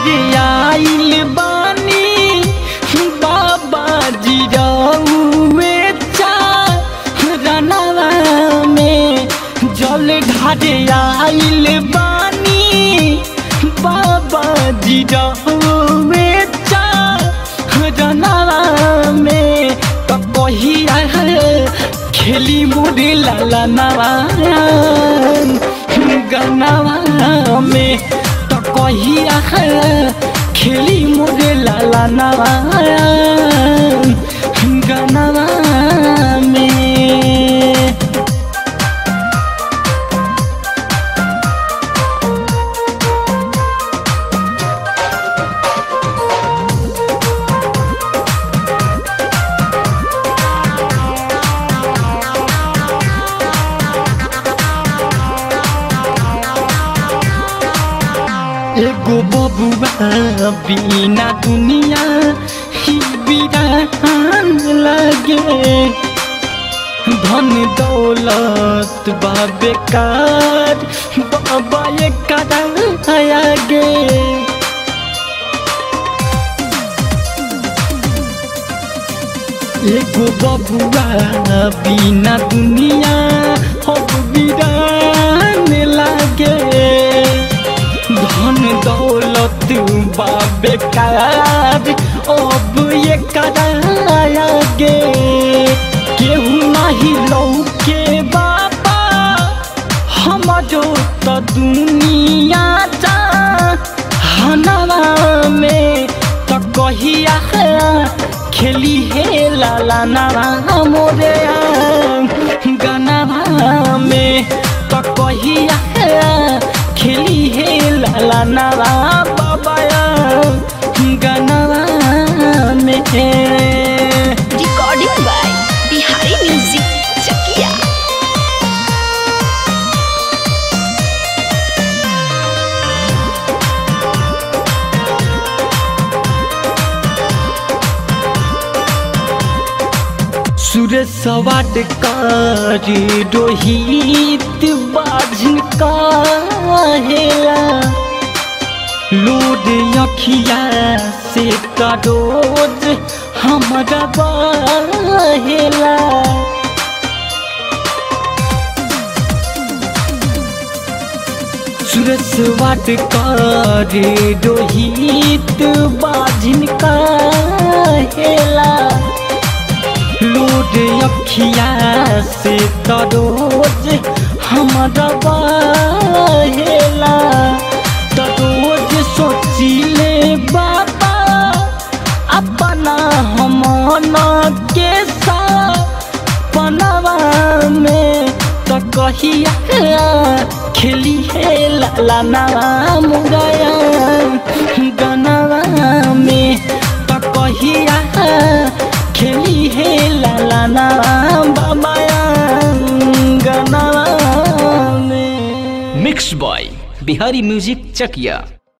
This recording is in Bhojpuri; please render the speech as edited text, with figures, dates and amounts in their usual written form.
ढारे आइल बानी बाबा जी रउए चरणवा में जल ढारे आइल बानी बाबा जी रउए चरणवा में तो कहिया खेली मुड़ी लाला नवा गनवा में तो कहिया खेली मुझे लाला नवा गनवा में। एगो बबुआ बिना दुनिया ही बिरान लगे धन दौलत बा बेकार बाबा ये कदम आगे। एगो बबुआ बिना दुनिया अब बिरान लगे धन दौलत बा बेकार अब ये करागे केहू नहीं लौके बाबा हमारो तो दुनिया जहानवा में तो कहिया खेली हे लाला नवा मोरे गनवा में तो कहिया खेली हे लाला नवा बाबा गनवा में। Recording by Bihari music Chakiya. Suresh सवाट कारी रोहित बाझन का हेला लोड अखिया से करोज हमारा बहेला सुरेश वाट कारी रोहित बाझन का हेला लोड अखिया से तरोज हमारा बहेला तरोज सोचिले बाबा अपना हमना के सपनवा में तो कहिया खेली है लाला नवा मुगया गनवा में तो कहिया खेली है लाला नवा बाबा गनवा में। Mix by Bihari music Chakiya.